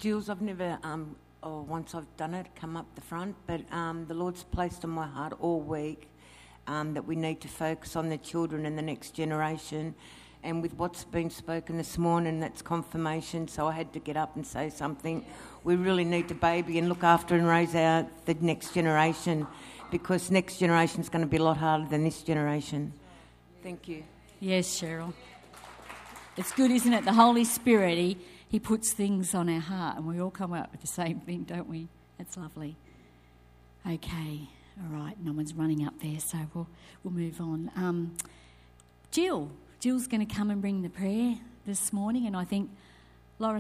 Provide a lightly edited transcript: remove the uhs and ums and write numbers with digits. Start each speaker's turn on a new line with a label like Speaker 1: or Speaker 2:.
Speaker 1: Jules, I've never, or once I've done it, come up the front, but the Lord's placed on my heart all week that we need to focus on the children and the next generation. And with what's been spoken this morning, that's confirmation, so I had to get up and say something. We really need to baby and look after and raise the next generation, because next generation is going to be a lot harder than this generation. Thank you.
Speaker 2: Yes, Cheryl. It's good, isn't it? The Holy Spirit, He puts things on our heart, and we all come up with the same thing, don't we? That's lovely. Okay, all right. No one's running up there, so we'll move on. Jill's going to come and bring the prayer this morning, and I think